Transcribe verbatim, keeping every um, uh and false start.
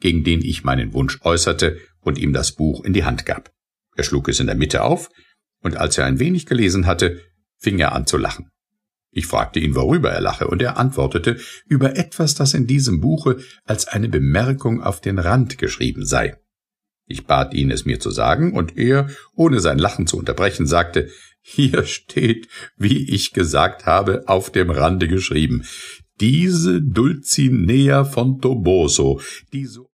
gegen den ich meinen Wunsch äußerte und ihm das Buch in die Hand gab. Er schlug es in der Mitte auf, und als er ein wenig gelesen hatte, fing er an zu lachen. Ich fragte ihn, worüber er lache, und er antwortete, über etwas, das in diesem Buche als eine Bemerkung auf den Rand geschrieben sei. Ich bat ihn, es mir zu sagen, und er, ohne sein Lachen zu unterbrechen, sagte, hier steht, wie ich gesagt habe, auf dem Rande geschrieben, diese Dulcinea von Toboso, die so